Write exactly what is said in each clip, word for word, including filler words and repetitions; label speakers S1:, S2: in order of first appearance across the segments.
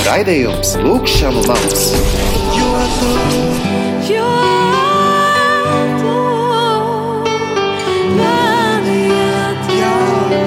S1: Raidījums Lūkšanu lauks.
S2: Jo tu, jo tu mani atjauno.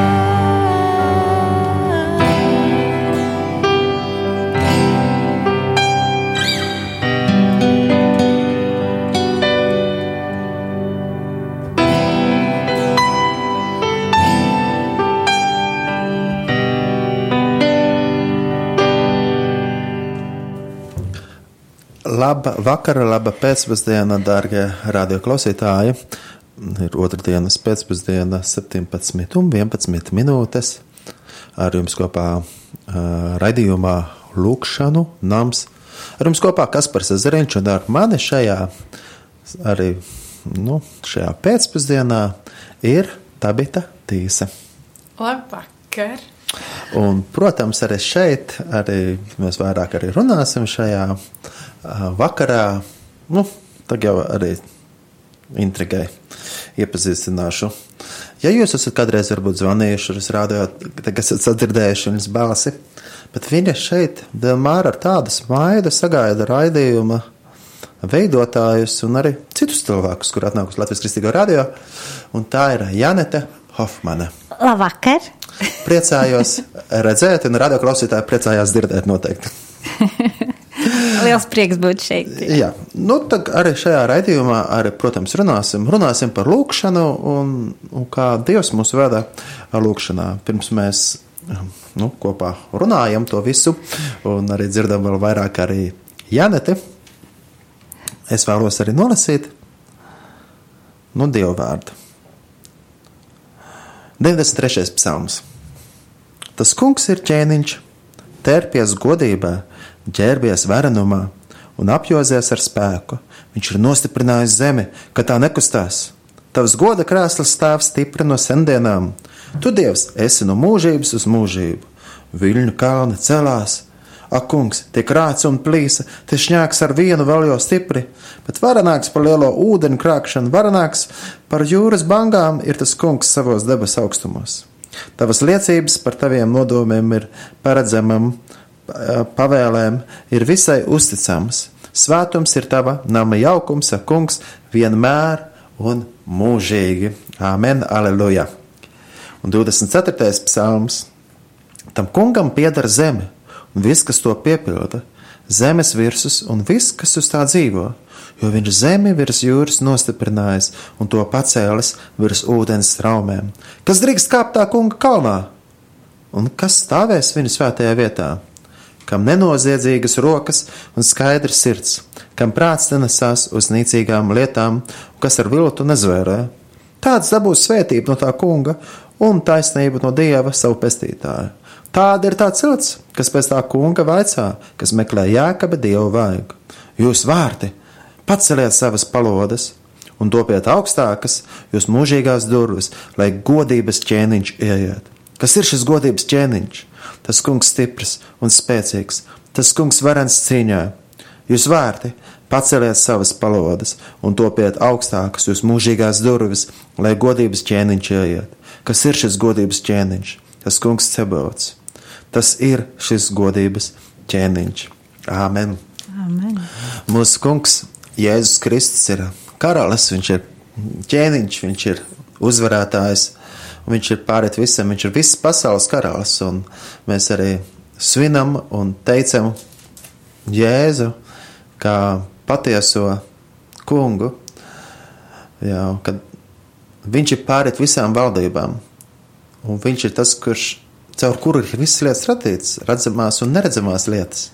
S3: Laba vakara, laba pēcpusdiena, dārgie radioklausītāji. Ir otrdienas pēcpusdiena, septiņpadsmit un vienpadsmit minūtes. Ar jums kopā uh, raidījumā Lūkšanu nams. Ar jums kopā Kaspars Ezeriņš un ar mani šajā, arī, nu, šajā pēcpusdienā ir Tabita Tīse.
S4: Labvakar!
S3: Un, protams, arī šeit, arī mēs vairāk arī runāsim šajā vakarā, nu, tad jau arī intrigai iepazīstināšu. Ja jūs esat kādreiz varbūt zvanījuši, es rādīju, tagad esat sadzirdējuši viņas balsi, bet viņa šeit vienmēr ar tādu smaidu sagaida raidījuma veidotājus un arī citus cilvēkus, kur atnākus Latvijas Kristīgo radio, un tā ir Janete Hofmane.
S5: Labvakar!
S3: Priecājos redzēt, un radioklausītāji priecājās dzirdēt noteikti.
S5: Liels prieks būt šeit.
S3: Jā, nu tad arī šajā raidījumā arī, protams, runāsim, runāsim par lūkšanu un, un kā Dievs mūs veda lūkšanā. Pirms mēs, nu, kopā runājam to visu un arī dzirdam vēl vairāk arī Janeti. Es vēlos arī nolasīt, nu, Dievu vārdu. deviņdesmit trešais psalms. Tas kungs ir ķēniņš, tērpies godībā, ģērbies varenumā un apjozies ar spēku. Viņš ir nostiprinājis zemi, ka tā nekustās. Tavs goda krēsls stāv stipri no sendienām. Tu, Dievs, esi no mūžības uz mūžību. Viļņu kalni celās. Ak, kungs, tiek rāts un plīsa, te šņāks ar vienu vēl jau stipri, bet varenāks par lielo ūdeni krākšanu, varenāks par jūras bangām ir tas kungs savos debes augstumos. Tavas liecības par taviem nodomiem ir paredzamam, pavēlēm ir visai uzticamas. Svētums ir tava nama jaukums, ak, kungs, vienmēr un mūžīgi. Āmen, aleluja. Un divdesmit ceturtais psalms. Tam kungam pieder zeme, un viss, kas to piepilda, zemes virsus un viss, kas uz tā dzīvo, jo viņš zemi virs jūras nostiprinājis un to pacēlis virs ūdens straumēm. Kas drīkst kāpt tā kunga kalnā? Un kas stāvēs viņa svētajā vietā? Kam nenoziedzīgas rokas un skaidrs sirds, kam prāts nenesās uz nīcīgām lietām, un kas ar viltu nezvērē. Tāds dabūs svētība no tā kunga un taisnība no Dieva savu pestītāju. Tāda ir tā cilts, kas pēc tā kunga vaicā, kas meklē Jēkaba Dievu vaigu. Jūs vārti, paceliet savas palodas un topiet augstākas jūs mūžīgās durvis, lai godības ķēniņš ieiet. Kas ir šis godības ķēniņš? Tas kungs stiprs un spēcīgs, tas kungs varens cīņā. Jūs vārti, paceliet savas palodas un topiet augstākas jūs mūžīgās durvis, lai godības ķēniņš ieiet. Kas ir šis godības ķēniņš? Tas kungs Cebaots. Tas ir šis godības ķēniņš. Āmen.
S5: Amen.
S3: Mūsu kungs Jēzus Kristus ir karalis, viņš ir ķēniņš, viņš ir uzvarētājs. Viņš ir pārēt visam, viņš ir visas pasaules karalis, un mēs arī svinam un teicam Jēzu kā patieso kungu, jā, kad viņš ir pārēt visām valdībām, un viņš ir tas, kurš, caur kuru ir visas lietas radītas, redzamās un neredzamās lietas.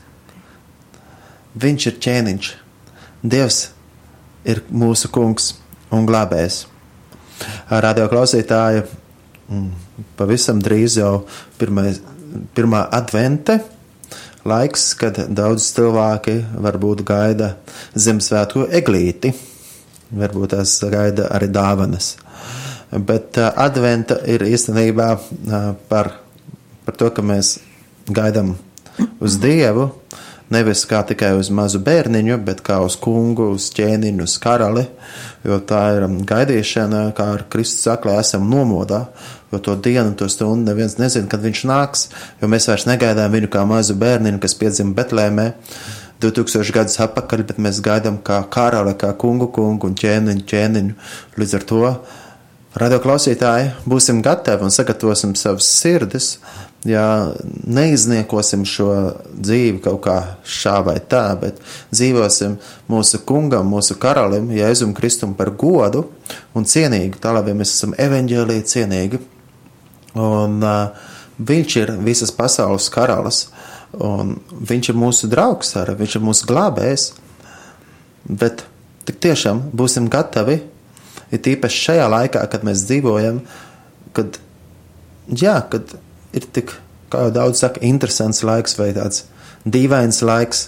S3: Viņš ir ķēniņš, Dievs ir mūsu kungs un glābējs. Radio klausītāji, pavisam drīz jau pirmais, pirmā advente laiks, kad daudz cilvēki varbūt gaida Ziemassvētku eglīti, varbūt tās gaida arī dāvanas. Bet uh, adventa ir īstenībā uh, par, par to, ka mēs gaidam uz Dievu, nevis kā tikai uz mazu bērniņu, bet kā uz kungu, uz ķēniņu, uz karali, jo tā ir gaidīšana, kā ar Kristus saka, esam nomodā, jo to dienu, to stundu neviens nezina, kad viņš nāks, jo mēs vairs negaidām viņu kā mazu bērniņu, kas piedzima Betlēmē divtūkstoši gadus atpakaļ, bet mēs gaidām kā karali, kā kungu kungu un ķēniņu ķēniņu. Līdz ar to, radio klausītāji, būsim gatavi un sagatavosim savas sirdis, ja neizniekosim šo dzīvi kaut kā šā vai tā, bet dzīvosim mūsu kungam, mūsu karalim, Jēzum Kristum par godu un cienīgi, tā lai mēs esam evaņģēlī cienīgi. Un uh, viņš ir visas pasaules karalis, un viņš ir mūsu draugs, arī viņš ir mūsu glābējs, bet tik tiešām būsim gatavi, ir tīpaši šajā laikā, kad mēs dzīvojam, kad, jā, kad ir tik, kā jau daudz saka, interesants laiks vai tāds dīvains laiks,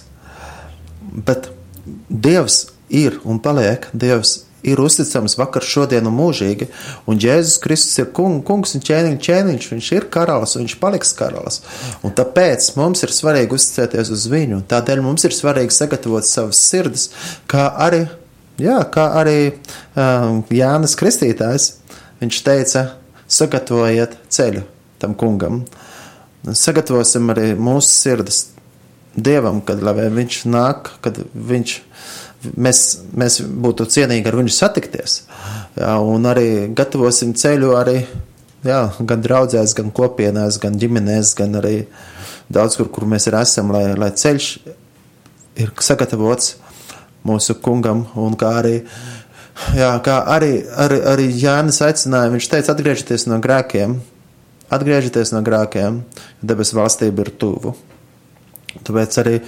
S3: bet Dievs ir un paliek, Dievs ir uzticams vakar, šodien un mūžīgi, un Jēzus Kristus ir kung, kungs un ķēniņš, ķēniņš, viņš ir karalis, un viņš paliks karalis, un tāpēc mums ir svarīgi uzticēties uz viņu, tādēļ mums ir svarīgi sagatavot savas sirdis, kā arī, jā, kā arī um, Jānis Kristītājs, viņš teica, sagatavojiet ceļu tam kungam, sagatavosim arī mūsu sirdis Dievam, kad lai viņš nāk, kad viņš Mēs, mēs būtu cienīgi ar viņu satikties, jā, un arī gatavosim ceļu arī, jā, gan draudzēs, gan kopienās, gan ģimenēs, gan arī daudz, kur, kur mēs ir esam, lai, lai ceļš ir sagatavots mūsu kungam, un kā arī, jā, kā arī, arī, arī Jānis aicināja, viņš teica, atgriežieties no grēkiem, atgriežieties no grēkiem, debes valstība ir tuvu. Tāpēc arī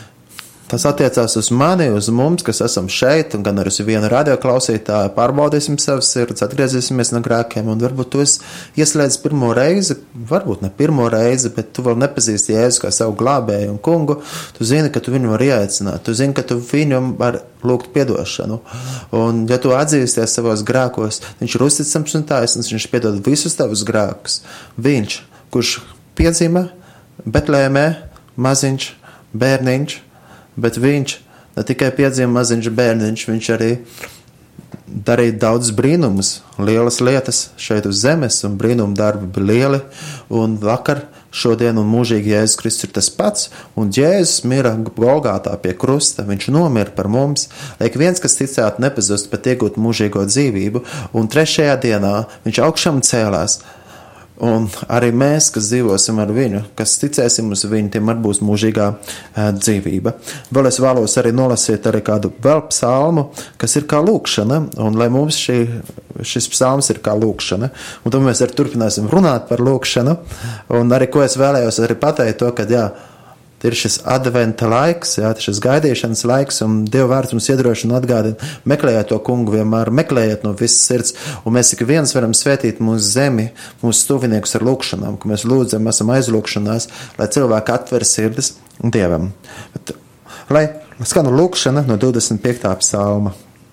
S3: tas attiecās uz mani, uz mums, kas esam šeit, un gan arī uz vienu radio klausītāju, pārbaudīsim savas sirds, atgriezīsimies no grēkiem, un varbūt tu esi ieslēdz pirmo reizi, varbūt ne pirmo reizi, bet tu vēl nepazīsti Jēzu kā savu glābēju un kungu, tu zini, ka tu viņu var ieaicināt, tu zini, ka tu viņu var lūgt piedošanu, un ja tu atzīsties savos grēkos, viņš ir uzticams un taisns, viņš piedod visus tavus grēkus, viņš, kurš piedzima Betlēmē, maziņš, bērniņš, bet viņš ne tikai piedzima maziņš bērniņš, viņš arī darīja daudz brīnumus, lielas lietas šeit uz zemes, un brīnumu darbi bija lieli, un vakar, šodien un mūžīgi Jēzus Kristus ir tas pats, un Jēzus mira Golgātā pie krusta, viņš nomira par mums, lai ik viens, kas ticētu, nepazust, bet iegūt mūžīgo dzīvību, un trešajā dienā viņš augšām cēlās, un arī mēs, kas dzīvosim ar viņu, kas ticēsim uz viņu, tiem arī būs mūžīgā uh, dzīvība. Vēl es vēlos arī nolasīt arī kādu vēl psalmu, kas ir kā lūkšana, un lai mums šī, šis psalms ir kā lūkšana, un tad mēs arī turpināsim runāt par lūkšanu, un arī ko es vēlējos arī pateikt to, ka jā, ir šis adventa laiks, jā, šis gaidīšanas laiks, un Dieva vārds mums iedrošina atgādina, meklējiet to kungu vienmēr, meklējiet no visas sirds, un mēs ik viens varam svētīt mūsu zemi, mūsu tuviniekus ar lūkšanām, ka mēs lūdzam, esam aizlūkšanās, lai cilvēki atver sirdis Dievam. Bet, lai skanu lūkšana no divdesmit piektā psalma.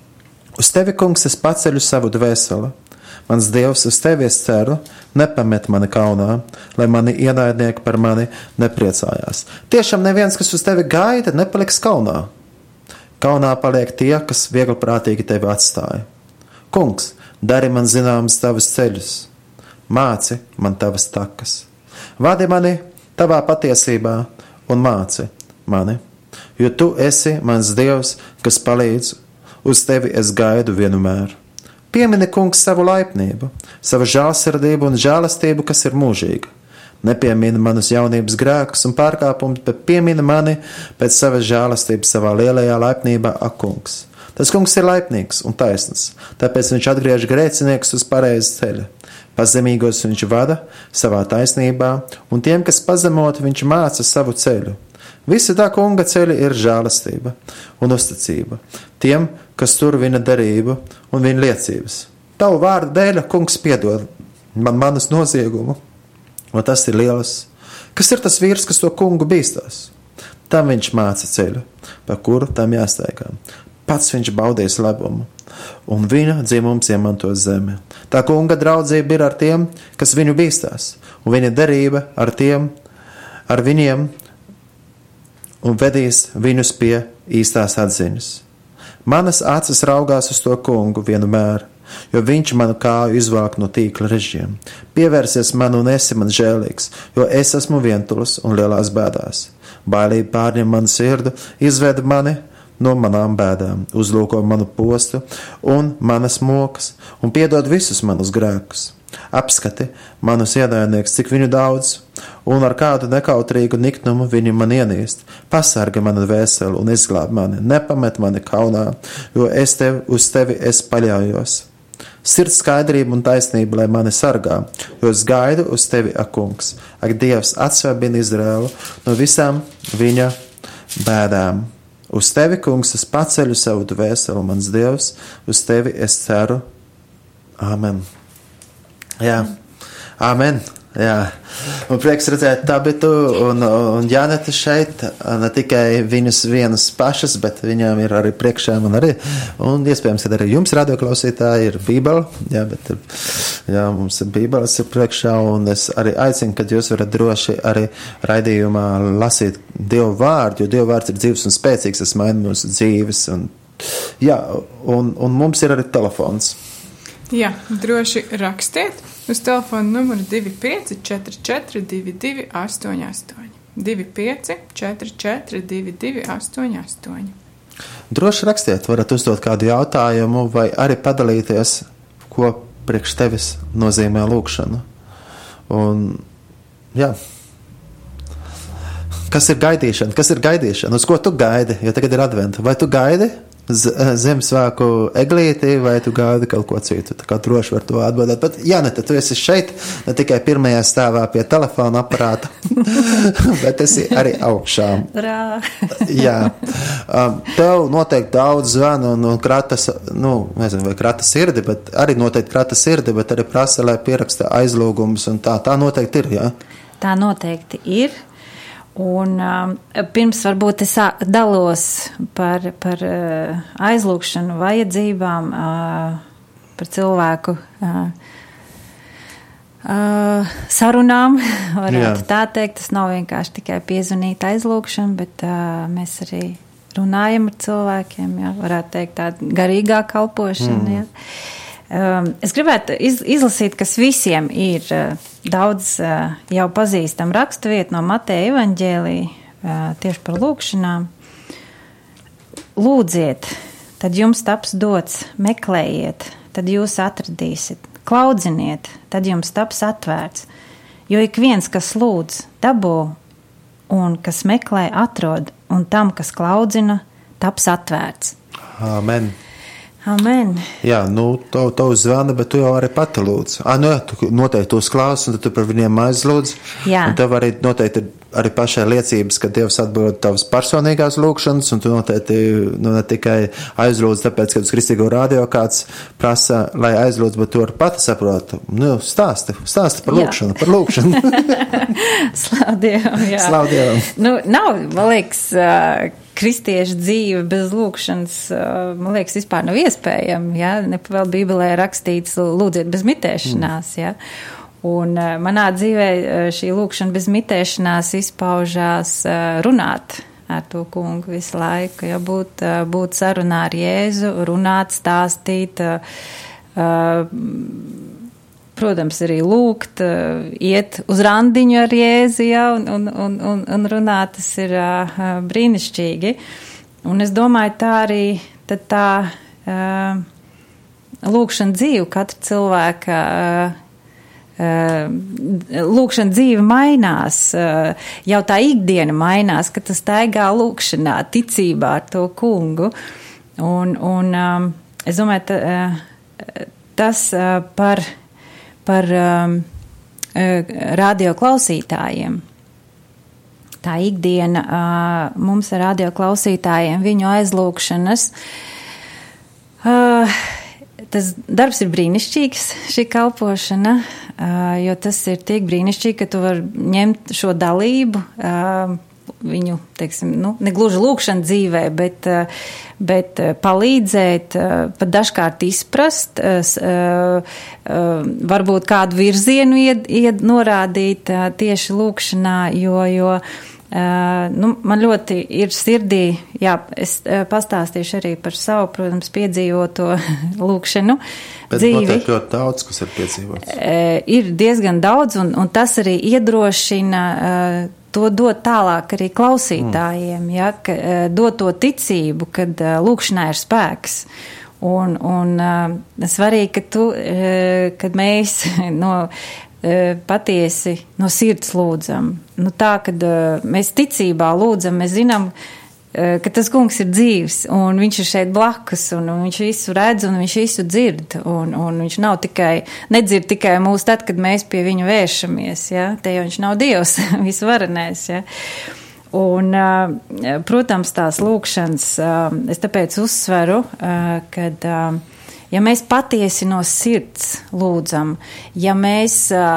S3: Uz tevi, kungs, es paceļu savu dvēseli. Mans Dievs, uz tevi es ceru, nepamet mani kaunā, lai mani ienaidnieki par mani nepriecājās. Tiešām neviens, kas uz tevi gaida, nepaliks kaunā. Kaunā paliek tie, kas viegliprātīgi tevi atstāja. Kungs, dari man zināmas tavas ceļus, māci man tavas takas. Vadi mani tavā patiesībā un māci mani, jo tu esi mans Dievs, kas palīdz, uz tevi es gaidu vienmēr. Piemini, kungs, savu laipnību, savu žēlsirdību un žēlastību, kas ir mūžīga. Nepiemini manus jaunības grēkus un pārkāpumus, bet piemini mani pēc savas žēlastības savā lielajā laipnībā, ak, kungs. Tas kungs ir laipnīgs un taisns, tāpēc viņš atgriež grēcinieks uz pareizi ceļa. Pazemīgos viņš vada savā taisnībā, un tiem, kas pazemot, viņš māca savu ceļu. Visi tā kunga ceļi ir žēlastība un uzticība tiem, kas tur viņa darību un viņa liecības. Tavu vārdu dēļ, kungs, piedod man manas noziegumu, un tas ir lielas. Kas ir tas vīrs, kas to kungu bīstās? Tam viņš māca ceļu, pa kuru tam jāsteigā. Pats viņš baudīs labumu, un viņa dzimums iemanto zemi. Tā kunga draudzība ir ar tiem, kas viņu bīstās, un viņa darība ar tiem, ar viņiem, un vedīs viņus pie īstās atziņas. Manas acis raugās uz to kungu vienmēr, jo viņš manu kāju izvāk no tīkla režiem. Pievērsies man un esi man žēlīgs, jo es esmu vientulis un lielās bēdās. Bailība pārņem manu sirdu, izved mani no manām bēdām, uzlūko manu postu un manas mokas un piedod visus manus grēkus. Apskati manus ienaidniekus, cik viņu daudz, un ar kādu nekautrīgu niknumu viņi man ienīst. Pasarga manu dvēseli un izglāb mani, nepamet mani kaunā, jo es tev, uz tevi es paļaujos. Sirds skaidrība un taisnība, lai mani sargā, jo es gaidu uz tevi, ak kungs, ak Dievs atsvabina Izraēlu no visām viņa bēdām. Uz tevi, kungs, es paceļu savu dvēseli, mans Dievs, uz tevi es ceru. Āmen. Jā, āmen. Jā, un prieks redzēt Tabitu un, un Janeta šeit, ne tikai viņas vienas pašas, bet viņām ir arī priekšā man arī, un iespējams, ka arī jums radioklausītāji ir Bībele, jā, bet jā, mums ir Bībeles ir priekšā, un es arī aicinu, kad jūs varat droši arī raidījumā lasīt Dievu vārdu, jo Dievu vārds ir dzīves un spēcīgs, tas maina mūsu dzīves, un jā, un, un mums ir arī telefons.
S4: Jā, droši rakstiet uz telefonu numuru divi pieci četri četri divi divi astoņi astoņi. divi pieci četri četri divi divi astoņi astoņi.
S3: Droši rakstiet, varat uzdot kādu jautājumu vai arī padalīties, ko priekš tevis nozīmē lūkšana. Un, jā. Kas ir gaidīšana? Kas ir gaidīšana? Uz ko tu gaidi? Jo tagad ir adventa. Vai tu gaidi Ziemassvētku eglīti, vai tu gaidi kaut ko citu? Tā kā droši var to atbildēt. Bet, Janeta, tu esi šeit ne tikai pirmajā stāvā pie telefona aparāta, bet esi arī augšā.
S5: Rā.
S3: Jā. Tev noteikti daudz zvanu un, un kratas, nu, nezinu, vai krata sirdi, bet arī noteikti krata sirdi, bet arī prasa, lai pieraksta aizlūgumus un tā. Tā noteikti ir, jā?
S5: Tā noteikti ir. Un um, pirms varbūt es dalos par, par uh, aizlūgšanu vajadzībām, uh, par cilvēku uh, uh, sarunām, varētu Jā. Tā teikt. Tas nav vienkārši tikai piezvanīt aizlūgšanu, bet uh, mēs arī runājam ar cilvēkiem, jā, varētu teikt tāda garīgā kalpošana, mm. jā. Um, es gribētu iz, izlasīt, kas visiem ir uh, daudz uh, jau pazīstam rakstuviet no Mateja evaņģēlija uh, tieši par lūkšanām. Lūdziet, tad jums taps dots, meklējiet, tad jūs atradīsiet, klaudziniet, tad jums taps atvērts. Jo ik viens, kas lūdz, dabū, un kas meklē, atrod, un tam, kas klaudzina, taps atvērts.
S3: Amen.
S5: Amen.
S3: Jā, nu, to, to uzzvana, bet tu jau arī pati lūdz. Ah, nu jā, tu noteikti uzklāsi, un tad tu par viņiem aizlūdz. Jā. Un tev arī noteikti arī pašai liecības, ka Dievs atbild tavas personīgās lūkšanas, un tu noteikti, nu, ne tikai aizlūdz, tāpēc, ka uz Kristīgo radio kāds prasa, lai aizlūdz, bet tu arī pati saproti. Nu, stāsti, stāsti par lūkšanu, par lūkšanu.
S5: Slav Dievam, jā.
S3: Slav Dievam.
S5: Nu, nav, man liekas, uh, kristiešu dzīve bez lūkšanas, man liekas, vispār nav iespējama, ja? Ne vēl Bībelē rakstīts lūdziet bez mitēšanās, ja? Un manā dzīvē šī lūkšana bez mitēšanās izpaužās runāt ar to kungu visu laiku, ja? Būt, būt sarunā ar Jēzu, runāt, stāstīt, protams, arī lūgt, iet uz randiņu ar Jēzu, ja, un, un, un, un runāt, tas ir uh, brīnišķīgi. Un es domāju, tā arī tad tā uh, lūkšana dzīve, katra cilvēka uh, uh, lūkšana dzīve mainās, uh, jau tā ikdiena mainās, kad tas staigā lūkšanā, ticībā ar to kungu. Un, un um, es domāju, ta, uh, tas uh, par par um, radio klausītājiem. Tā ikdiena uh, mums ar radio klausītājiem, viņu aizlūkšanas. Uh, tas darbs ir brīnišķīgs, šī kalpošana, uh, jo tas ir tik brīnišķīgi, ka tu vari ņemt šo dalību, uh, viņu, teiksim, nu, negluži lūkšana dzīvē, bet, bet palīdzēt, pat dažkārt izprast, varbūt kādu virzienu ied, ied norādīt tieši lūkšanā, jo, jo Uh, nu, man ļoti ir sirdī, jā, es uh, pastāstīšu arī par savu, protams, piedzīvoto lūkšanu
S3: Bet
S5: dzīvi.
S3: Bet notiek ļoti daudz, kas ir piedzīvots.
S5: Uh, ir diezgan daudz, un, un tas arī iedrošina uh, to dot tālāk arī klausītājiem, mm. ja, ka, uh, dot to ticību, kad uh, lūkšanā ir spēks. Un, un uh, svarīgi, ka tu, uh, kad mēs no patiesi no sirds lūdzam. Nu tā, kad uh, mēs ticībā lūdzam, mēs zinām, uh, ka tas kungs ir dzīvs, un viņš ir šeit blakus, un, un viņš visu redz, un viņš visu dzird, un, un viņš nav tikai, nedzird tikai mūs tad, kad mēs pie viņu vēršamies, ja? Te jau viņš nav Dievs, visvarenais, ja? Un, uh, protams, tās lūkšanas, uh, es tāpēc uzsveru, uh, kad uh, ja mēs patiesi no sirds lūdzam, ja mēs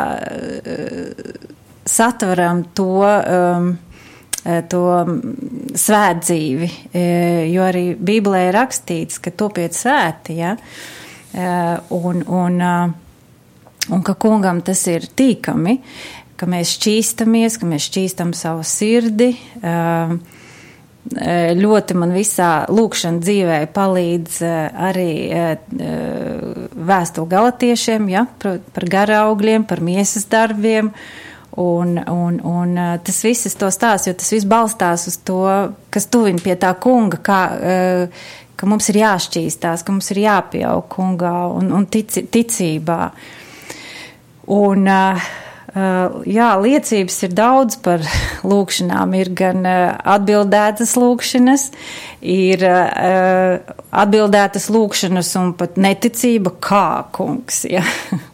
S5: uh, satveram to, um, to svētdzīvi, jo arī Bībelē ir rakstīts, ka topiet svēti, ja? un, un, un ka kungam tas ir tīkami, ka mēs šķīstamies, ka mēs šķīstam savu sirdi. Uh, Ļoti man visā lūkšana dzīvē palīdz arī vēstuli galatiešiem, ja, par garaugļiem, par miesas darbiem, un, un, un tas viss es to stāstu, jo tas viss balstās uz to, kas tuvina pie tā kunga, kā, ka mums ir jāšķīstās, ka mums ir jāpieaug kungā un, un tic, ticībā. Un Uh, jā, liecības ir daudz par lūkšanām. Ir gan uh, atbildētas lūkšanas, ir uh, atbildētas lūkšanas un pat neticība, kā kungs. Ja?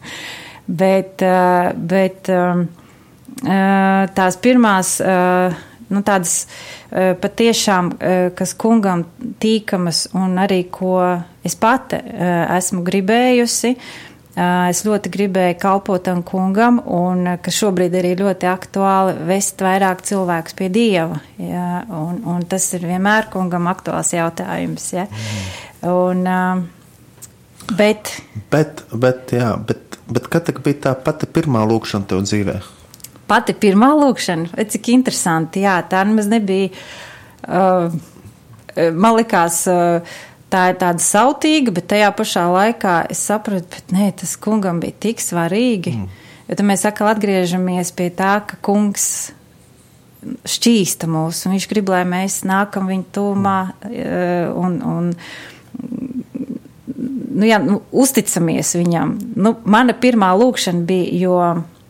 S5: bet uh, bet um, uh, tās pirmās, uh, nu tādas uh, patiešām, uh, kas kungam tīkamas un arī ko es pati uh, esmu gribējusi, es ļoti gribēju kalpot tam kungam, un ka šobrīd arī ļoti aktuāli vest vairāk cilvēkus pie Dieva. Ja, un, un tas ir vienmēr kungam aktuāls jautājums. Ja. Un, bet,
S3: bet, bet, jā, bet, bet kad bija tā pati pirmā lūkšana tev dzīvē?
S5: Pati pirmā lūkšana? Cik interesanti, jā, tā nemaz nebija, uh, man likās, uh, tā ir tāda sautīga, bet tajā pašā laikā es sapratu, bet nē, tas kungam bija tik svarīgi. Mm. Jo tad mēs atkal atgriežamies pie tā, ka kungs šķīsta mūs, un viņš grib, lai mēs nākam viņa tūmā un, un nu, jā, nu, uzticamies viņam. Nu, mana pirmā lūkšana bija, jo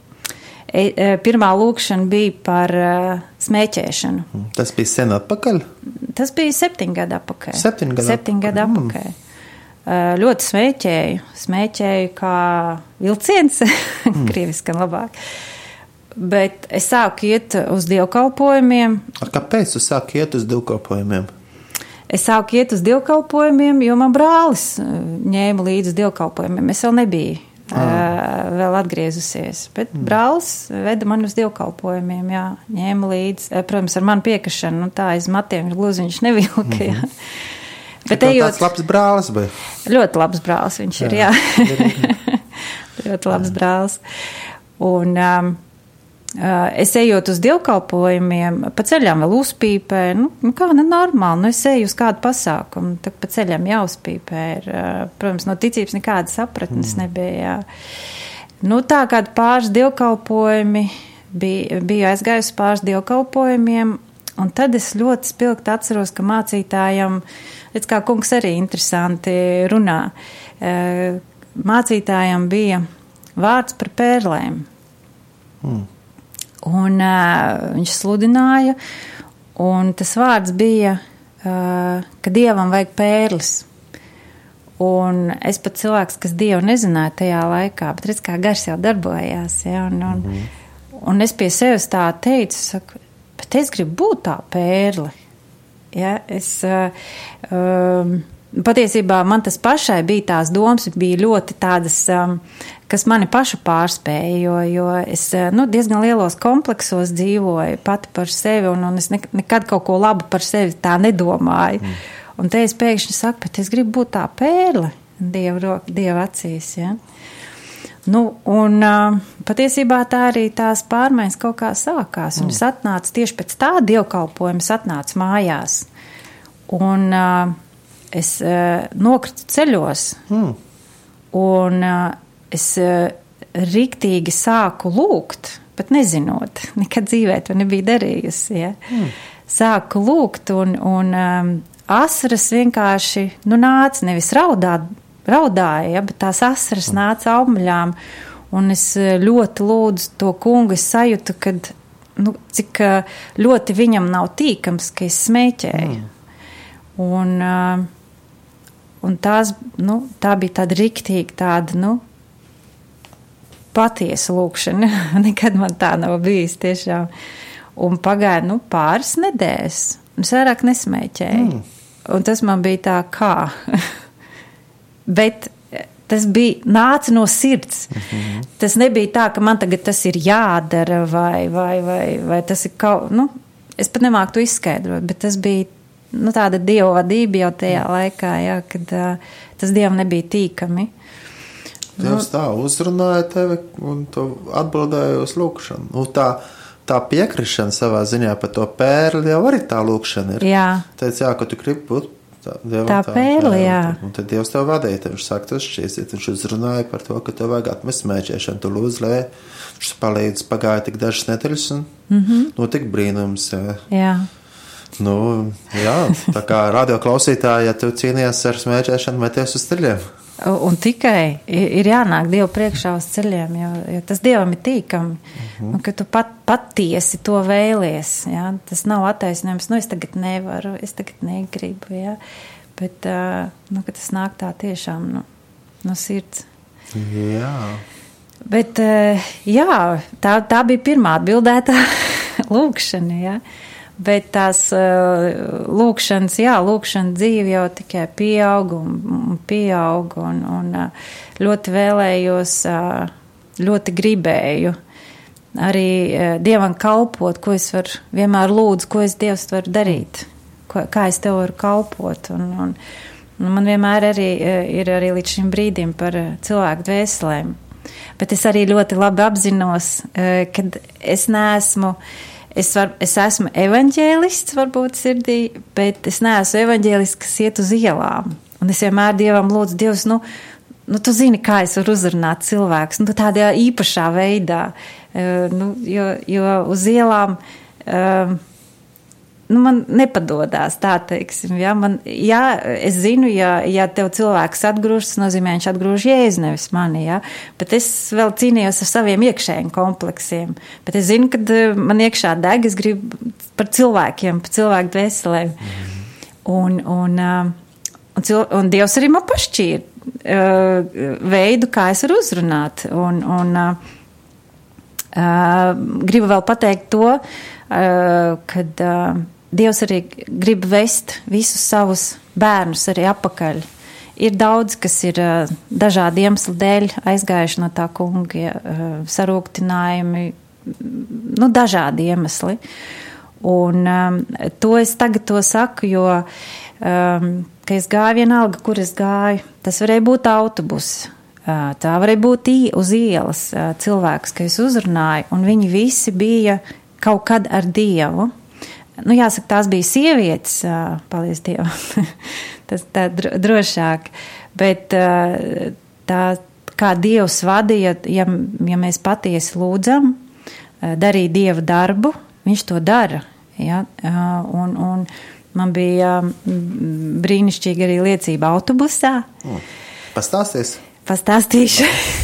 S5: e, pirmā lūkšana bija par uh, smēķēšanu.
S3: Tas bija sen atpakaļ?
S5: Tas bija septiņu gadu apakaļ.
S3: Septiņu gadu
S5: septiņu gadu apakaļ. Mm. Ļoti smēķēju. Smēķēju kā vilciens, mm. krieviski labāk. Bet es sāku iet uz dievkalpojumiem.
S3: Ar kāpēc tu sāki iet uz dievkalpojumiem?
S5: Es sāku iet uz dievkalpojumiem, jo man brālis ņēma līdzi dievkalpojumiem. Es vēl nebiju ah. vēl atgriezusies. Bet mm. brālis veda mani uz dievkalpojumiem, jā, ņēma līdzi. Protams, ar manu piekašanu, nu tā aiz matiem gluži viņš nevilka, mm-hmm. jā. Bet ejot,
S3: tāds labs brālis bija?
S5: Ļoti labs brālis viņš ir, jā. jā. ļoti labs jā. brālis. Un um, uh, es ejot uz dievkalpojumiem, pa ceļām vēl uzpīpē, nu, nu kā nenormāli, nu es eju uz kādu pasākumu, tad pa ceļām jāuzpīpē. Ir, uh, protams, no ticības nekādas sapratnes mm. nebija, jā. Nu tā kādi pāris dievkalpojumi, bija, biju aizgājusi pāris dievkalpojumiem, un tad es ļoti spilgti atceros, ka mācītājam, redz, kā kungs arī interesanti runā, mācītājam bija vārds par pērlēm. Mm. Un uh, viņš sludināja, un tas vārds bija, uh, ka Dievam vajag pērlis. Un es pat cilvēks, kas Dievu nezināju tajā laikā, bet redz, kā gars jau darbojās, ja, un, un, mm-hmm. un es pie sevis tā teicu, saku, bet es gribu būt tā pērli. Ja, es, uh, um, patiesībā man tas pašai bija tās domas, bija ļoti tādas, um, kas mani pašu pārspēja, jo, jo es nu, diezgan lielos kompleksos dzīvoju pati par sevi, un, un es ne, nekad kaut ko labu par sevi tā nedomāju. Mm. Un te es pēkšņi saku, bet es gribu būt tā pērle Dieva, Dieva acīs, ja. Nu, un uh, patiesībā tā arī tās pārmaiņas kaut kā sākās. Un mm. es atnācu tieši pēc tā dievkalpojuma, es atnācu mājās. Un uh, es uh, nokritu ceļos. Mm. Un uh, es uh, riktīgi sāku lūgt, pat nezinot, nekad dzīvē to nebija darījusi. Ja? Mm. Sāku lūgt un, un um, asaras vienkārši, nu, nāca nevis raudāt, raudāja, ja, bet tās asaras nāca augmaļām, un es ļoti lūdzu to kungu, es sajūtu, kad, nu, cik ļoti viņam nav tīkams, ka es smēķēju. Mm. Un, un tās, nu, tā bija tāda riktīgi, tāda, nu, patiesa lūkšana. Nekad man tā nav bijis tiešām. Un pagāja, nu, pāris nedēļas, un es vairāk nesmēķēju. Mm. Un tas man bija tā kā... Bet tas bija, nāca no sirds. Mm-hmm. Tas nebija tā, ka man tagad tas ir jādara vai, vai, vai, vai tas ir kaut, nu, es pat nemāku to izskaidrot, bet tas bija, nu, tāda dieva vadība jau tajā mm. laikā, jā, kad uh, tas dievam nebija tīkami.
S3: Dievs tā uzrunāja tevi un tu atbildēji uz lūkšanu. Nu, tā, tā piekrišana savā ziņā par to pērli jau arī tā lūkšana ir.
S5: Jā.
S3: Teic, jā, ka tu gribi būt Tā, dievam,
S5: tā, tā pērli, jā.
S3: Un tad Dievs tev vadīja, viņš saka, tu šķiesiet, viņš uzrunāja par to, ka tev vajag atmest smēķēšanu, tu lūdz, lai viņš palīdz, pagāja tik dažas nedēļas un mm-hmm. nu, tik brīnums. Jā.
S5: jā.
S3: Nu, jā, tā kā radio klausītāji, ja tu cīnījies ar smēķēšanu, meties uz ceļiem.
S5: Un tikai ir jānāk Dievu priekšā uz ceļiem, jo, jo tas Dievam ir tīkami, mm-hmm. un ka tu pat, patiesi to vēlies, jā, tas nav attaisnojums, nu es tagad nevaru, es tagad negribu, jā, bet, uh, nu, ka tas nāk tā tiešām, nu, no sirds.
S3: Jā.
S5: Bet, uh, jā, tā, tā bija pirmā atbildētā lūkšana, jā. Bet tās uh, lūkšanas, jā, lūkšana dzīve jau tikai pieaug un, un pieaug un, un uh, ļoti vēlējos, uh, ļoti gribēju arī uh, Dievam kalpot, ko es varu, vienmēr lūdzu, ko es Dievs varu darīt, ko, kā es tev varu kalpot. Un, un, un man vienmēr arī uh, ir arī līdz šim brīdim par uh, cilvēku dvēselēm. Bet es arī ļoti labi apzinos, uh, kad es neesmu Es, var, es esmu evaņģēlists, varbūt sirdī, bet es neesmu evaņģēlists, kas iet uz ielām. Un es vienmēr Dievam lūdzu, Dievs, nu, nu tu zini, kā es varu uzrunāt cilvēkus, nu, tādā īpašā veidā, uh, nu, jo, jo uz ielām, uh, nu, man nepadodās, tā teiksim, ja, man, jā, es zinu, ja, ja tev cilvēks atgrūž, tas nozīmē, viņš atgrūž Jēzu, nevis mani, ja, bet es vēl cīnījos ar saviem iekšējiem kompleksiem, bet es zinu, kad man iekšā deg, es gribu par cilvēkiem, par cilvēku dvēselēm, mm. un, un, un, cil, un Dievs arī man pašķīra uh, veidu, kā es varu uzrunāt, un, un uh, uh, gribu vēl pateikt to, uh, kad uh, Dievs arī grib vest visus savus bērnus arī apakaļ. Ir daudz, kas ir uh, dažādi iemesli dēļ aizgājuši no tā kunga, uh, sarūktinājumi, nu, dažādi iemesli. Un um, to es tagad to saku, jo, um, ka es gāju vienalga, kur es gāju, tas varēja būt autobus, uh, tā varēja būt ī, uz ielas uh, cilvēks, ka es uzrunāju, un viņi visi bija kaut kad ar Dievu. Nu, jāsaka, tās bija sievietes, paldies Dievam, tas tā drošāk, bet tā, kā Dievs vadīja, ja, ja mēs patiesi lūdzam, darīja Dieva darbu, viņš to dara, ja, un, un man bija brīnišķīgi arī liecība autobusā.
S3: Pastāsties?
S5: Pastāstīšu.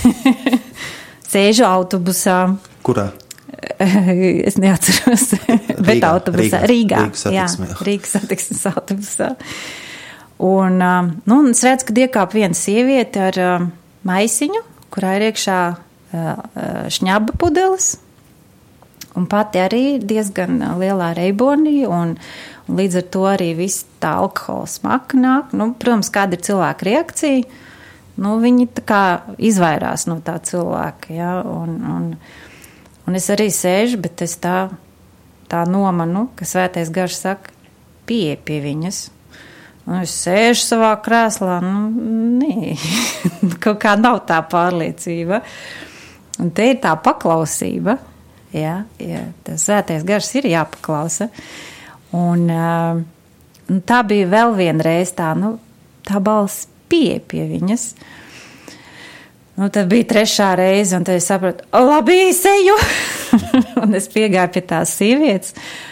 S5: Sēžu autobusā.
S3: Kurā?
S5: Es neatceros, bet
S3: Rīgā,
S5: autobusā.
S3: Rīgā,
S5: Rīgā, jā, Rīgas satiksmes autobusā. Un, nu, un es redzu, kad iekāp viena sieviete ar uh, maisiņu, kurā ir iekšā uh, šņaba pudeles, un pati arī diezgan lielā reibonī, un, un līdz ar to arī viss tā alkohola smaka nāk. Nu, protams, kāda ir cilvēka reakcija, nu, viņi tā kā izvairās no tā cilvēka, jā, un, un Un es arī sēžu, bet es tā, tā nomanu, ka svētais garš saka, pieeja pie viņas. Un es sēžu savā krēslā, nu, nē, kaut kā nav tā pārliecība. Un te ir tā paklausība, jā, jā, tas svētais gars ir jāpaklausa. Un, un tā bija vēl vienreiz tā, nu, tā balss pie pie viņas. Nu, tad bija trešā reize, un tad es sapratu, labi, es eju. Un es piegāju pie tās sievietes.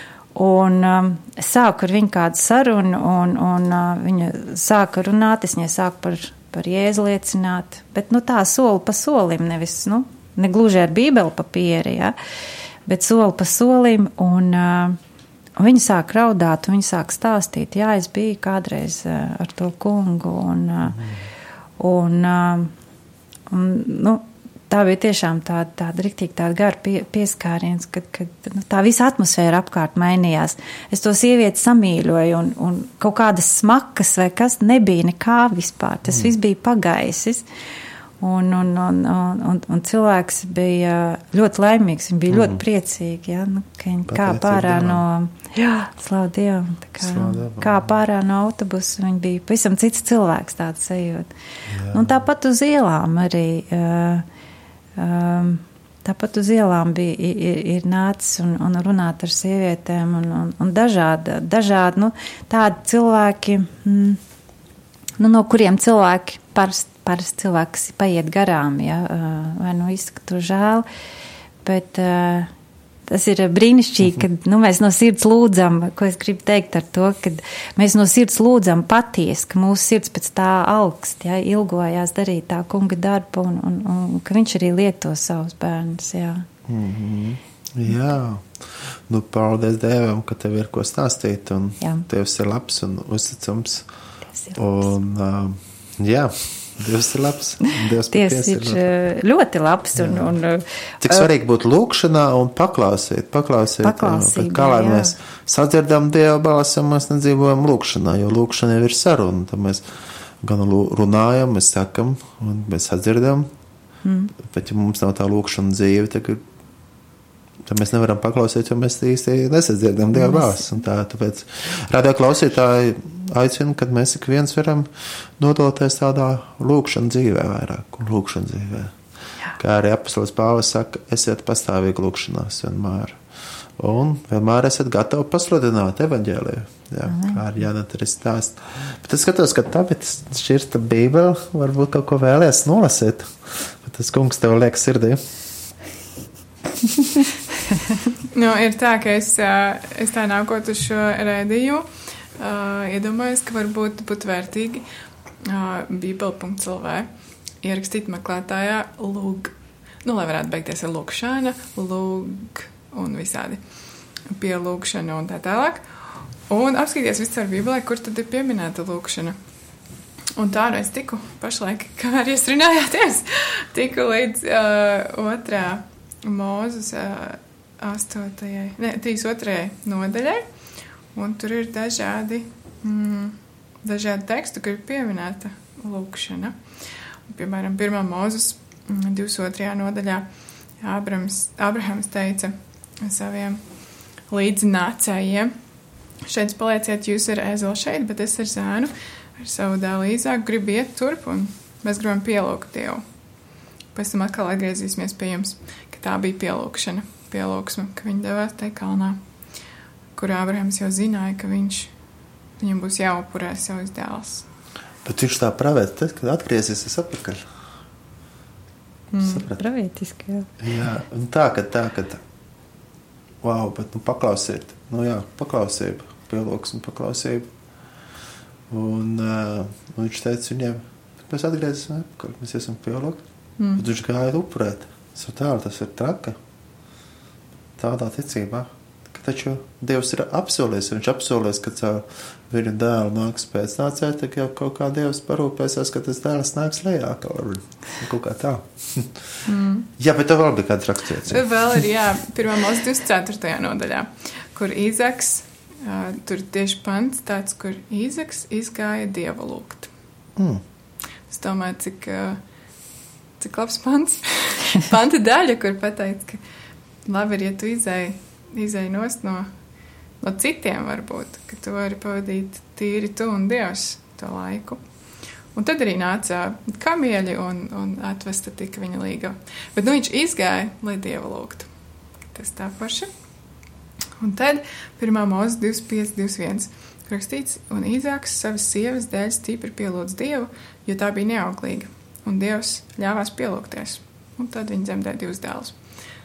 S5: Un um, es sāku ar viņu kādu sarunu, un, un uh, viņa sāka runāt, es viņai sāku par, par Jēzu liecināt, bet, nu, tā soli pa solim, nevis, nu, ne gluži ar bībeli papīri, ja, bet soli pa solim, un, uh, un viņa sāk raudāt, un viņa sāk stāstīt, jā, es biju kādreiz uh, ar to kungu, un, uh, un, uh, un, nu, tā bija tiešām tāda, tāda riktīgi tāda gara pie, pieskāriens, kad, kad nu, tā visa atmosfēra apkārt mainījās. Es to sievieti samīļoju, un, un kaut kādas smakas vai kas nebija nekā vispār. Tas mm. viss bija pagaisis, un, un, un, un, un, un cilvēks bija ļoti laimīgs, viņa bija mm. ļoti priecīgi, ja, nu, ka viņa kā pārā no, jā, slavu Dievam, tā kā, Dievam. Kā pārā no autobusa, viņa bija pavisam cits cilvēks tāds ejot. Un tāpat uz ielām arī, uh, Um, tāpat uz ielām bija, ir, ir nācis un, un runāt ar sievietēm un, un, un dažādi, dažādi nu, tādi cilvēki, mm, nu, no kuriem cilvēki, parasti, parasti cilvēki, kas paiet garām, ja, vai nu izskatu žēl, bet uh, tas ir brīnišķīgi, kad nu, mēs no sirds lūdzam, ko es gribu teikt ar to, kad mēs no sirds lūdzam patiesi, ka mūsu sirds pēc tā augst, ja, ilgojās darīt tā kunga darbu un, un, un ka viņš arī lieto savus bērnus, jā.
S3: Mm-hmm. Jā, nu paldies Dievam, ka tev ir ko stāstīt un jā. Dievs ir labs un uzticams. Dievs ir labs. Un, uh, jā. Dievs ir labs. Dievs,
S5: Dievs ir ļoti, ļoti labs. Un, un,
S3: Cik svarīgi būt lūkšanā un paklausīt. Paklausīt.
S5: Paklausīt,
S3: kā lai
S5: jā.
S3: mēs sadzirdam Dieva balsi, mēs nedzīvojam lūkšanā, jo lūkšana jau ir saruna. Tad mēs gan runājam, mēs sakam, un mēs sadzirdam, mm. bet ja mums nav tā lūkšana dzīve, tad, tad mēs nevaram paklausīt, jo mēs īsti nesadzirdam Dieva balsi. Un tā, tāpēc radio klausītāji aicinu, kad mēs ik viens varam nodoties tādā lūkšana dzīvē vairāk un lūkšana dzīvē. Jā. Kā arī apostols Pāvils saka, esiet pastāvīgi lūkšanās vienmēr. Un vienmēr esat gatavi pasludināt evaņģēliju. Jā, mm. kā arī Jānat arī stāst. Bet es skatos, ka tāpēc šķirsta Bībeli varbūt kaut ko vēlies nolasīt. Bet tas kungs tev liek sirdī.
S4: Nu, ir tā, ka es, es tā nākot uz šo rēdīju, Uh, iedomājos, ka varbūt būtu vērtīgi uh, bībele punkt el vē ierakstīt meklētājā lūg, nu, lai varētu beigties ar lūkšana, lūg un visādi pielūkšana un tā tālāk. Un apskaties visu ar bībelē, kur tad ir pieminēta lūkšana. Un tā nu es tiku pašlaik, kamēr jūs runājāties, tiku līdz uh, otrā Mūzes uh, astotajai, ne, trīs otrajai nodaļai. Un tur ir dažādi, mm, dažādi teksti, kur ir pieminēta lūkšana. Un, piemēram, pirmā Mūzes divdesmit otrajā nodaļā Ābrams, Abrahams teica saviem līdzinājējiem: šeit palieciet jūs ar ēzeli šeit, bet es ar zēnu, ar savu dēlu Īzāku gribu iet turp, un mēs gribam pielūgt Dievu. Pēc tam atkal atgriezīsimies pie jums, ka tā bija pielūkšana, pielūgsme, ka viņi devās tai kalnā, kur Ābrahams jau zināja, ka viņš, viņam būs jāupurē savs dēls.
S3: Bet viņš tā pravēt, tad, kad atgriezīsies atpakaļ.
S5: Mm, pravietiski, jā. Jā,
S3: un tā, ka tā, ka tā. Wow, bet nu paklausiet. Nu jā, paklausība, pielūgsme, paklausība. Un, uh, un viņš teica viņiem, bet mēs atgriezīsim atpakaļ, mēs esam pielūgt. Mm. Bet viņš gāja upurēt. Tas ir tā, tas ir traka. Tādā ticībā. Taču Dievs ir apsolījis, viņš apsolījis, ka caur viņa dēlu nāks pēcnācēji, tad jau kaut kā Dievs parūpēsies, ka tas dēls nāks lejā kaut kā tā. Mm. Jā, bet tev vēl bija kāds rakstīts.
S4: Vēl ir, jā, pirmā Mūzes divdesmit ceturtajā nodaļā, kur Īzaks, uh, tur tieši pants tāds, kur Īzaks izgāja Dievu lūgt. Mm. Es domāju, cik, uh, cik labs pants. Panta daļa, kur pateic, ka labi ir, ja tu izēji izēja nost no, no citiem varbūt, ka tu vari pavadīt tīri tu un Dievs to laiku. Un tad arī nāca kamieļi un, un atvesta tika viņa līga. Bet nu viņš izgāja, lai Dievu lūgtu. Tas tā paši. Un tad pirmā mūzes divdesmit pieci divdesmit viens rakstīts, un Īzāks savas sievas dēļ stipri pielūdz Dievu, jo tā bija neauglīga, un Dievs ļāvās pielūgties. Un tad viņi dzemdēja divus dēlus.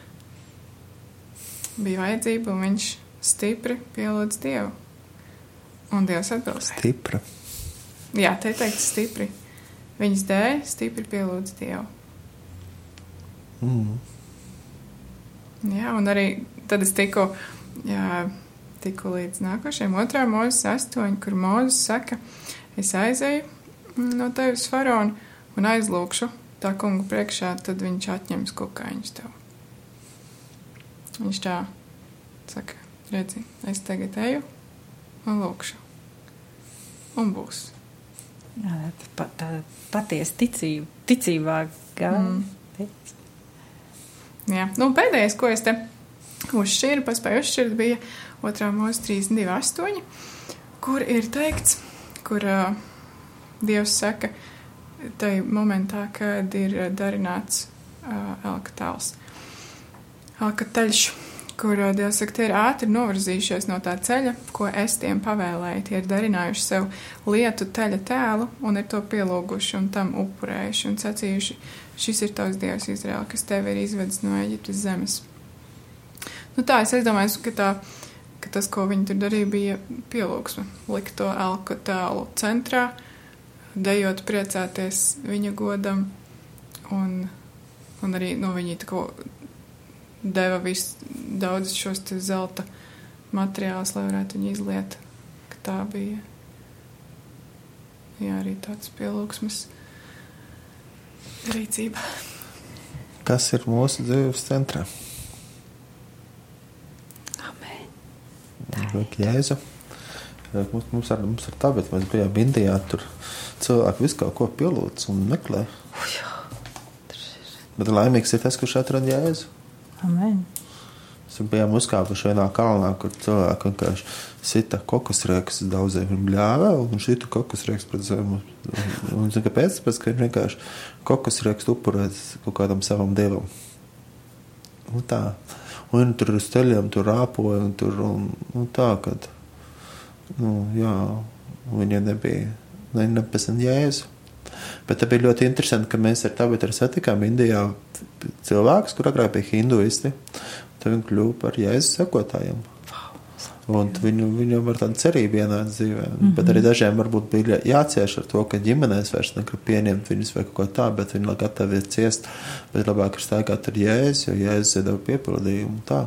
S4: Bija vajadzība, un viņš stipri pielūdz Dievu. Un Dievs atbildēja.
S3: Stipra.
S4: Jā, te teikt stipri. Viņas dēļ stipri pielūdz Dievu.
S3: Mm.
S4: Jā, un arī tad es tiku... Jā, tiku līdz nākošajam otrā mūzes astoņi, kur Mūzes saka, es aizeju no tevis faraonu un aizlūkšu tā kunga priekšā, tad viņš atņems kukaiņus tev. Viņš tā saka, redzi, es tagad eju un lūkšu. Un būs.
S5: Jā, tā, tā patiesi ticība, ticībā gan. Mm.
S4: Jā, nu pēdējais, ko es te uzšķiru, paspēju uzšķirt, bija otrā mūzes trīsdesmit divi astoņi, kur ir teikts, kur uh, Dievs saka, tai momentā, kad ir darināts uh, elka tēls. Elka teļš, kur uh, Dievs saka, tie ir ātri novirzījušies no tā ceļa, ko es tiem pavēlēju. Tie ir darinājuši sev lietu teļa tēlu un ir to pielūguši un tam upurējuši un sacījuši, šis ir tavs Dievs Izraēla, kas tevi ir izvedis no Eģiptes zemes. Nu tā, es aizdomāju, ka, tā, ka tas, ko viņi tur darīja, bija pielūgsme. Likt to elku tēlu centrā, dejot, priecāties viņa godam, un, un arī no viņi tako deva vis daudz šos te zelta materiālus, lai varētu viņu izliet, ka tā bija, jā, arī tāds pielūgsmes rīcība.
S3: Kas ir mūsu dzīves centrā? Jēzu. Mums, mums, ar, mums ar tā, bet mēs bijām Indijā, tur cilvēki visu kaut ko pielūdz un meklē. Bet laimīgs ir tas, kurš atrod Jēzu.
S5: Amen.
S3: Mēs bijām uzkāpuši vienā kalnā, kur cilvēki vienkārši sita kokosriekas daudziem viņam ļāvē, un viņš sita kokosriekas pret zemu. Un zin, kāpēc? Pēc, ka viņš vienkārši kokosriekas upurēt kaut kādam savam dievam. Un tā. Un tur uz ceļiem tur rāpoja, un tur, un, un tā, kad, nu, jā, viņiem nebija, viņi nepasam Jēzu. Bet tā bija ļoti interesanti, ka mēs ar tāpēc ar satikām Indijā cilvēkus, kur agrāk bija hinduisti, tad viņi kļuva par Jēzus sekotājiem. Un viņu, viņam var tāda cerība ienākt dzīvē. Mm-hmm. Bet arī dažiem varbūt bija jācieš ar to, ka ģimenēs vairs negrib pieņemt viņus vai kaut ko tā, bet viņi gatavi ir ciest, bet labāk ir staigāt ar Jēzu, jo Jēzus iedeva piepildījumu tā.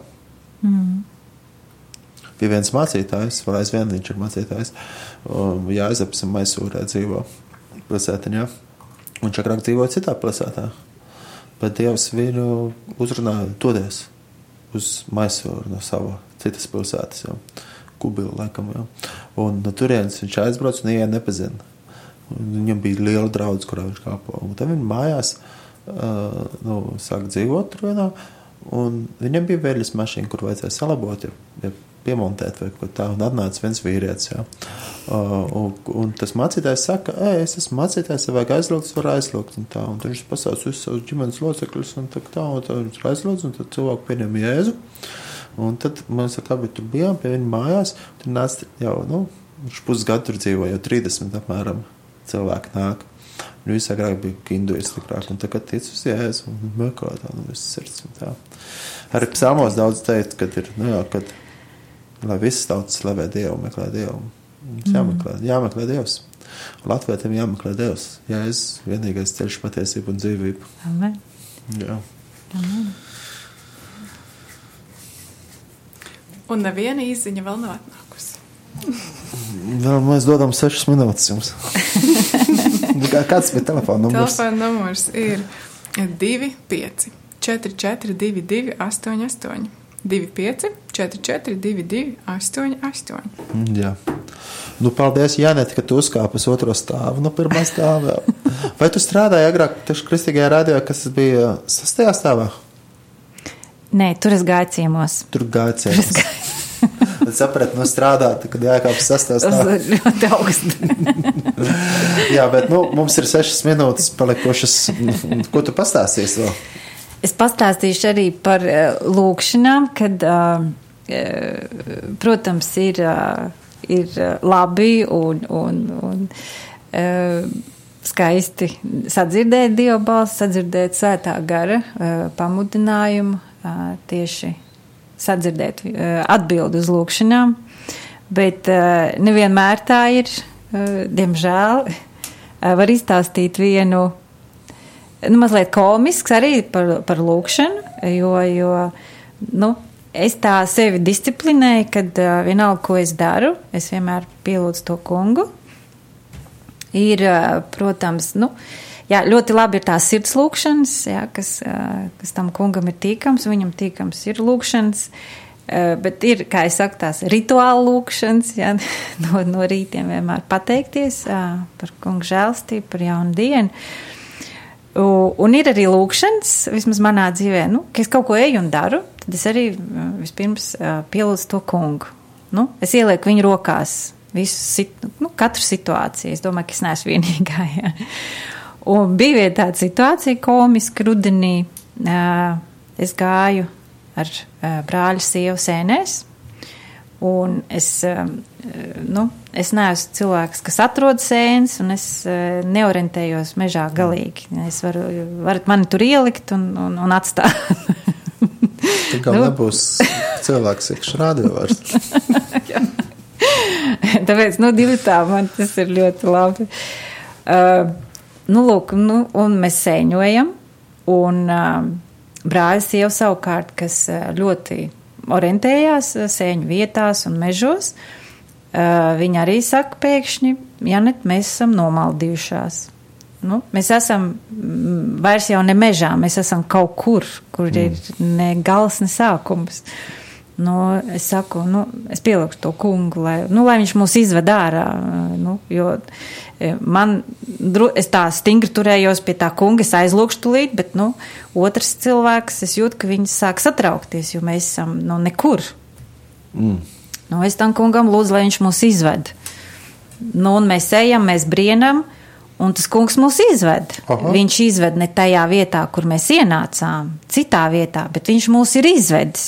S3: Mm-hmm. Bija viens mācītājs, vēl aizvien viņš ir mācītājs, Jāzeps Maisūrē dzīvo pilsētiņā. Viņš agrāk dzīvoja citā pilsētā, bet Dievs viņu uzrunāja dodies uz Maisūru no sava citas pilsētas, jau. Kubilu, laikam, jau. Un no turienes viņš aizbrauc un ieja nepazina. Un viņam bija liela draudz, kurā viņš kāpo. Un tad viņa mājās uh, nu, sāk dzīvot tur vienā, un viņam bija veļas mašīna, kur vajadzēja salabot, ja, ja piemontēt vai kaut tā, un atnāca viens vīrietis, jā. Uh, un, un tas mācītājs saka, ej, es esmu mācītājs, ja vajag aizlūgt, es varu aizlūgt, un tā. Un tad viņš pasauc visus savus ģimenes locekļus, un tā, tā, un tā viņš aizlūdz, un tad cilvēku pieņem Jēzu. Un tad mēs ar tāpēc tur bijām pie viņa mājās, tur nāca jau, nu, viņš pusgadu tur dzīvo, jau trīsdesmit apmēram cilvēki nāk. Un visā grāk bija hinduisti grāk, un tagad tic uz Jēzu, un meklē tā, nu, viss sirds, un tā. Arī psalmos daudz teikt, kad ir, nu jā, kad, lai visas tautas slavē Dievu, meklē Dievu. Jāmeklē, jāmeklē Dievs. Latvietim jāmeklē Dievs. Jēzus, vienīgais ceļš, patiesība un dzīvība.
S5: Amen.
S3: Jā.
S5: Amen.
S4: Un neviena īziņa vēl nav atnākusi.
S3: Vēl mēs dodam sešas minūtes jums. Kāds bija telefona numurs?
S4: Telefona numurs ir divi pieci četri četri divi divi astoņi astoņi. divi pieci četri četri divi divi astoņi astoņi.
S3: Jā. Nu, paldies, Jānet, ka tu uzkāpi uz otro stāvu no pirmā stāvā. Vai tu strādāji agrāk taču kristīgajā radio, kas bija sastajā stāvā?
S5: Nē, tur es gāju ciemos.
S3: Tur gāju ciemos. Bet sapratu, nu strādāt, kad jākāp sastāvs tā.
S5: Ļoti augstu.
S3: Jā, bet, nu, mums ir sešas minūtes palikušas. Ko tu pastāstīsi vēl?
S5: Es pastāstīšu arī par uh, lūkšanām, kad, uh, uh, protams, ir, uh, ir labi un, un, un uh, skaisti sadzirdēt Dieva balsi, sadzirdēt svētā gara uh, pamudinājumu, uh, tieši sadzirdēt uh, atbildi uz lūkšanām, bet uh, nevienmēr tā ir, uh, diemžēl, uh, var izstāstīt vienu, nu, mazliet komisks arī par, par lūkšanu, jo, jo, nu, es tā sevi disciplinēju, kad uh, vienalga, ko es daru, es vienmēr pielūdzu to kungu. Ir, protams, nu, jā, ļoti labi ir tās sirds lūkšanas, jā, kas, kas tam kungam ir tīkams, viņam tīkams ir lūkšanas, bet ir, kā es saku, tās rituāla lūkšanas, jā, no, no rītiem vienmēr pateikties par kungu žēlstību, par jaunu dienu. Un ir arī lūkšanas, vismaz manā dzīvē, nu, ka es kaut ko eju un daru, tad es arī vispirms pielūdzu to kungu. Nu, es ielieku viņu rokās. Visu, nu, katru situāciju. Es domāju, ka es neesmu vienīgā. Jā. Un bija viena tāda situācija komiska rudenī. Es gāju ar brāļa sievu sēnēs. Un es, nu, es neesmu cilvēks, kas atrod sēnes, un es neorientējos mežā galīgi. Es varu, varat mani tur ielikt un, un, un atstāt.
S3: Tad gal nu. Nebūs cilvēks iekš radio vairs.
S5: Tāpēc, nu, divi tā, man tas ir ļoti labi. Uh, nu, lūk, nu, un mēs sēņojam, un uh, brāļa sieva savukārt, kas ļoti orientējās sēņu vietās un mežos, uh, viņa arī saka pēkšņi, Janet, mēs esam nomaldījušās. Nu, mēs esam vairs jau ne mežā, mēs esam kaut kur, kur mm. ir ne gals, ne sākums. Nu, es saku, nu, es pielūkšu to kungu, lai, nu, lai viņš mūs izved ārā, nu, jo man, es tā stingri turējos pie tā kunga, es aizlūkšu tulīt, bet, nu, otrs cilvēks, es jūtu, ka viņi sāk satraukties, jo mēs esam, nu, nekur. Mm. Nu, es tam kungam lūdzu, lai viņš mūs izved. Nu, un mēs ejam, mēs brienam, un tas kungs mūs izved. Aha. Viņš izved ne tajā vietā, kur mēs ienācām, citā vietā, bet viņš mūs ir izvedis.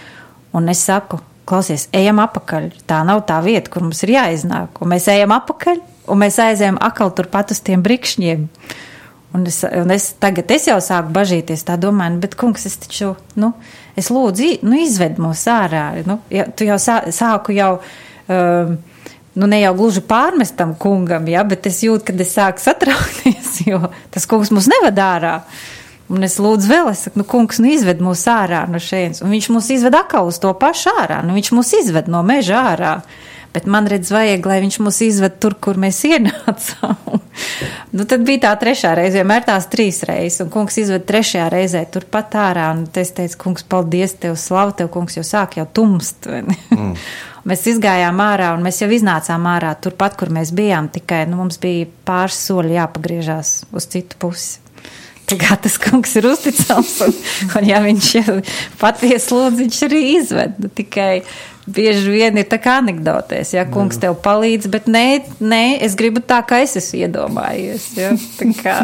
S5: Un es saku, klausies, ejam apakaļ. Tā nav tā vieta, kur mums ir jāiznāk. Un mēs ejam apakaļ, un mēs aizējam akal turpat uz tiem brikšņiem. Un es, un es tagad es jau sāku bažīties, tā domāju, bet kungs, es taču, nu, es lūdzu, nu, izved mūs ārā. Nu, ja, tu jau sā, sāku jau, um, nu, ne jau gluži pārmestam kungam, ja, bet es jūtu, kad es sāku satraukties, jo tas kungs mūs nevad ārā. Un es lūdzu vēl, es saku, nu, kungs, nu, izved mūs ārā no šeienes. Un viņš mūs izved atkal uz to pašu ārā. Nu, viņš mūs izved no meža ārā. Bet man redz vajag, lai viņš mūs izved tur, kur mēs ienācām. Nu, tad bija tā trešā reize, vienmēr tās trīs reizes. Un kungs izved trešajā reizē turpat ārā. Un es teicu, kungs, paldies tev, slavu tev, kungs, jo sāk jau tumst. Mm. Mēs izgājām ārā un mēs jau iznācām ārā turpat, kur mēs bijām. Tikai, nu, mums bija pāris soļi jāpagriežās uz citu pusi. Tā kā tas kungs ir uzticams, un, un ja viņš patiesi lūdz, viņš arī izved. Nu, tikai bieži vien ir tā kā anekdotēs, ja kungs tev palīdz, bet nē, nē, es gribu tā, kā es esmu iedomājies. Ja? Tā kā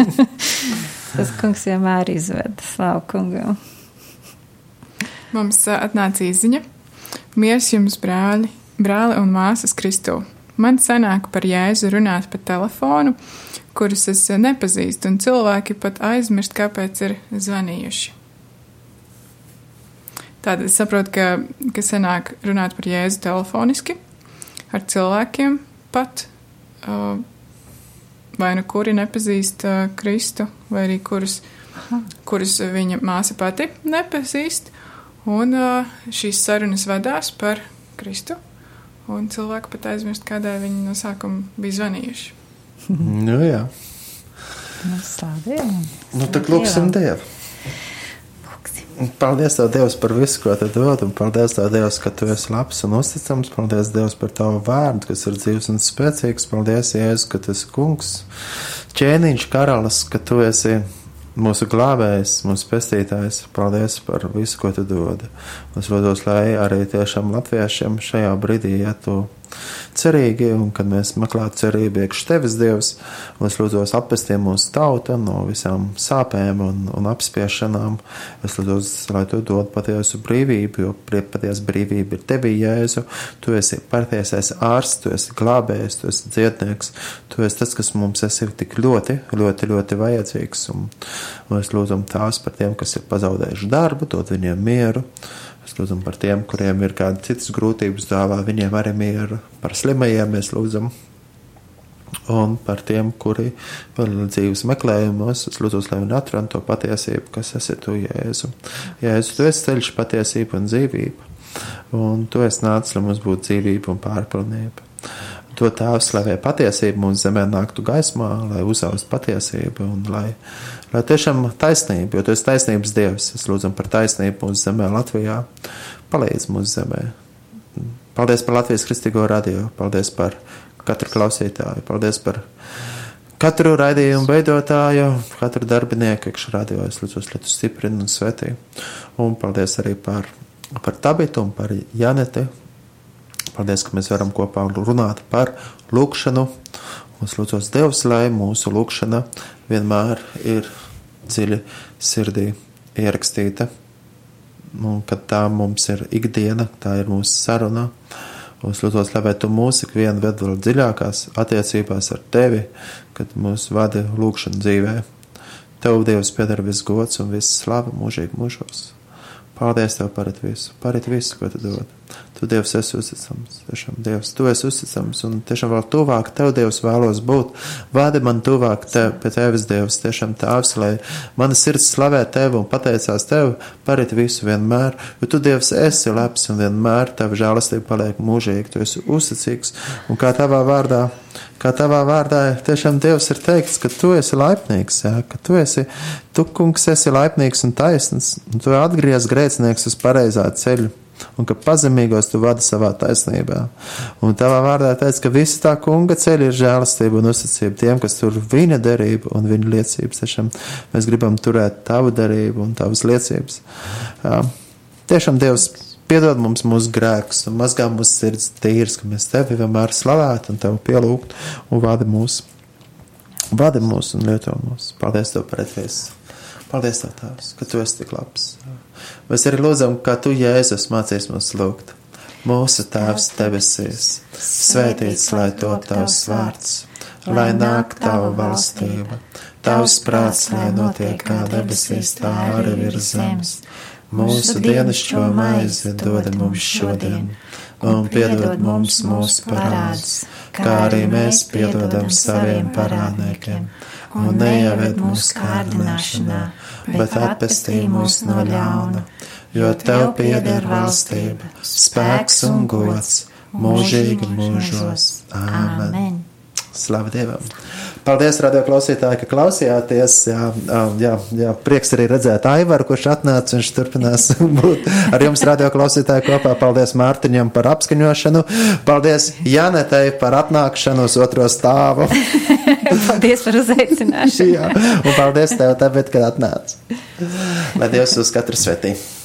S5: tas kungs vienmēr izved. Slavu kungam.
S4: Mums atnāca izziņa. Miers jums, brāļi, brāli un māsas Kristū. Man sanāk par Jēzu runāt pa telefonu, kurus es nepazīstu, un cilvēki pat aizmirst, kāpēc ir zvanījuši. Tātad es saprotu, ka, ka sanāk runāt par Jēzu telefoniski, ar cilvēkiem pat, vai nu kuri nepazīst Kristu, vai arī kurus, kurus viņa māsa pati nepazīst, un šīs sarunas vadās par Kristu, un cilvēki pat aizmirst, kādēļ viņi no sākuma bija zvanījuši.
S3: Nu, jā.
S5: Nu, slādiem.
S3: Nu, tad lūksim Dievu. Lūksim. Paldies Tev, Dievs, par visu, ko Tev dod, un paldies Tev, Dievs, ka Tu esi labs un uzticams. Paldies, Dievs, par Tavu vārdu, kas ir dzīvs un spēcīgs. Paldies, Jēzus, ka Tu esi kungs, ķēniņš, karalis, ka Tu esi mūsu glābējs, mūsu pestītājs, paldies par visu, ko tu dod. Es lūdzu, lai arī tiešām latviešiem šajā brīdī, ja tu cerīgi, un kad mēs meklētu cerību iekš tevis, Dievs, un es lūdzu atpestī mūsu tauta no visām sāpēm un, un apspiešanām. Es lūdzu, lai tu dod patiesu brīvību, jo patiesa brīvība ir tevī, Jēzu. Tu esi patiesais ārsts, tu esi glābējs, tu esi dziednieks, tu esi tas, kas mums esi tik ļoti, ļoti, ļoti vajadzīgs. Un, un es lūdzu tās par tiem, kas ir pazaudējuši darbu, dod viņiem mieru. Mēs lūdzam par tiem, kuriem ir kādi citas grūtības, dāvā viņiem arī mieru. Par slimajiem mēs lūdzam. Un par tiem, kuri vēl dzīves meklējumos, es lūdzu, lai viņi atrod to patiesību, kas esi tu, Jēzu. Jēzu, tu esi ceļš, patiesība un dzīvība. Un tu esi nācis, lai mums būtu dzīvība un pārpilnība. To Tēvs, slavē patiesību mūsu zemē nāktu gaismā, lai uzaust patiesību un lai, lai tiešām taisnība, jo tu esi taisnības Dievs. Es lūdzam par taisnību mūsu zemē Latvijā. Palīdz mūsu zemē. Paldies par Latvijas Kristīgo radio. Paldies par katru klausītāju. Paldies par katru raidījumu veidotāju, katru darbinieku iekš radio. Es lūdzu, lai tu stiprini un svētī. Un paldies arī par, par Tabitu un par Janeti. Paldies, ka mēs varam kopā runāt par lūkšanu. Es lūdzos Dievs, lai mūsu lūkšana vienmēr ir dziļi sirdī ierakstīta. Un kad tā mums ir ikdiena, tā ir mūsu saruna. Un es lūdzos, lai tu mūs ikvienu ved vēl dziļākās attiecībās ar tevi, kad mūs vada lūkšana dzīvē. Tev, Dievs, pieder viss gods un viss slava mūžīgi mūžos. Paldies Tev par visu, par visu, ko Tu dod. Tu, Dievs, esi uzticams. Tiešām, Dievs, Tu esi uzticams un tiešām vēl tuvāk Tev, Dievs, vēlos būt. Vādi man tuvāk Tev, pie Tevis, Dievs, tiešām Tēvs, lai mana sirds slavē Tevi un pateicās Tev par visu vienmēr, jo Tu, Dievs, esi labs un vienmēr Tava žēlastība paliek mūžīgi. Tu esi uzticīgs un kā Tavā vārdā Kā Tavā vārdā tiešām Dievs ir teikts, ka Tu esi laipnīgs, jā, ka Tu esi, Tu, kungs, esi laipnīgs un taisns, un Tu atgriez grēcinieks uz pareizā ceļu, un ka pazemīgos Tu vadi savā taisnībā. Un Tavā vārdā teica, ka visi tā kunga ceļi ir žēlastība un uzticība tiem, kas tur viņa derību un viņa liecības. Tiešām mēs gribam turēt Tavu derību un Tavas liecības. Jā. Tiešām Dievs piedod mums mūsu grēkus un mazgā mūsu sirds tīras, ka mēs Tevi vienmēr slavētu un Tevi pielūgtu un vadi mūs. Vadi mūs un lieto mūs. Paldies Tev par visu. Paldies Tev, Tēvs, ka Tu esi tik labs. Mēs arī lūdzam, kā Tu, Jēzus, mācies mums lūgt. Mūsu Tēvs debesīs, svētīts, lai top Tavs vārds, lai nāk Tava valstība, Tavs prāts, lai notiek kā debesīs, tā arī virs zemes. Mūsu dienascho maizi dod mums šodien, un piedod mums mūsu parādus, kā arī mēs piedodam saviem parādniekiem, un neieved mūsu kārdināšanā, bet atpestī mūs no ļauna, jo Tev pieder valstība, spēks un gods, mūžīgi mūžos. Āmen. Slava Dievam! Paldies, radio klausītāji, ka klausījāties. Jā, jā, jā, prieks arī redzēt Aivaru, kurš atnāca, viņš turpinās būt ar jums, radio klausītāji, kopā. Paldies Mārtiņam par apskaņošanu. Paldies Janetei par atnākšanu uz otro stāvu.
S5: Paldies par uzaicināšanu.
S3: Jā, un paldies Tev, tāpēc, kad atnāc. Lai Dievs uz katru svētī.